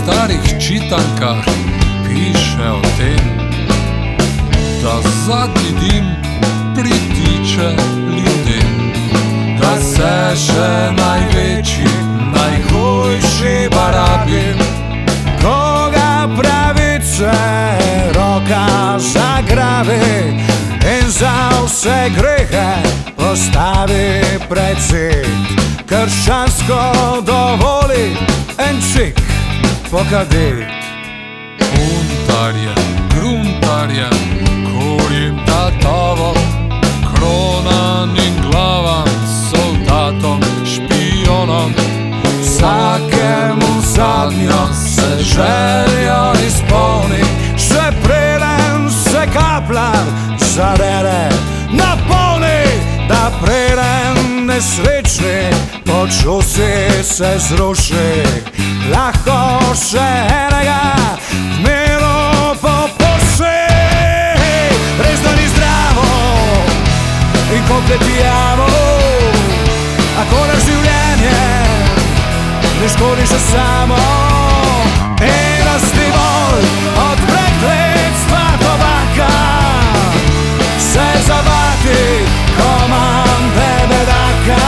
starih čitankah piše o tem, da zadnji dim pritiče ljudem, da se še največji, najhujši barabi, koga pravice roka zagrabi in za vse grehe postavi pred zid. Krščansko dovoli en čik pokadit. Puntarje, gruntarje, kurjim tatovom, kronanim glavam, soldatom, špijonom, vsakemu zadnjo se željo izpolni, še preden se kaplar zadere napolni, da preden nesrečni počusi se zruši, lahko še enega dnevno popuši. Res da ni zdravo in kompletijamo, ako na življenje ne škodi še samo. In dosti bolj od prekletstva tobaka se zavati komande bedaka.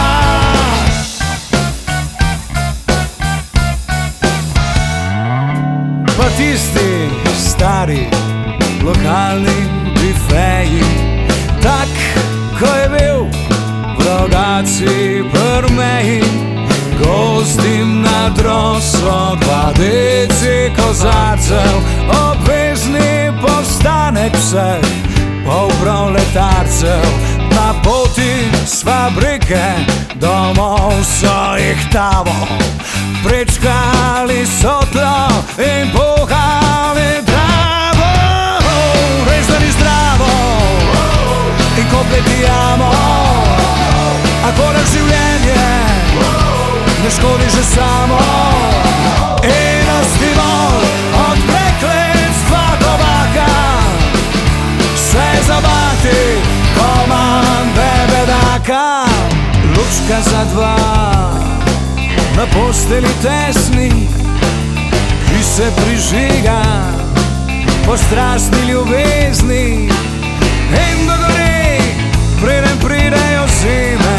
Pa tisti stari lokalni bifeji, tak ko je bil v Rogaci pri meji, gostim na droslo 2 deci kozarcev, obvezni postanek vseh polproletarcev. Na poti s fabrike domov so jih tavo prečkali sotlo in puhali travo. Res da ni zdravo in kompletijamo, ako na življenje ne škodi že samo. In dosti bolj od prekletstva tobaka se zabati komande bedaka. Lučka za 2 na posteli tesni, ki se prižiga po strastni ljubezni in dogori, preden pridejo zime,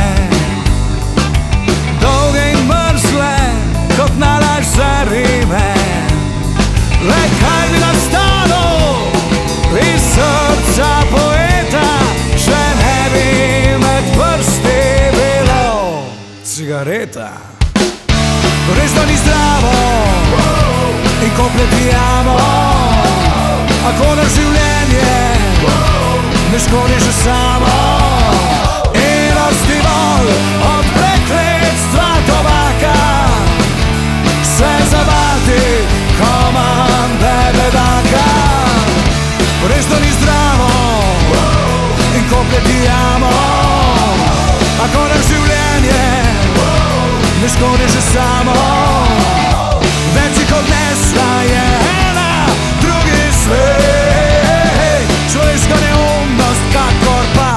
dolge in mrzle kot nalašč za rime. Le kaj bi nastalo iz srca poeta, če ne bi med prsti bilo cigareta. Res da ni zdravo in kompletijamo, ako na življenje ne škodi že samo. In dosti bolj od prekletstva tobaka se zabati komande bedaka. Res da ni zdravo in kompletijamo, ako na življenje ne škodi že samo. Več jih odnesla je ena, drugi svet, človeška neumnost kakor pa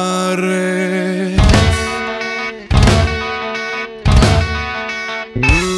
cigaret.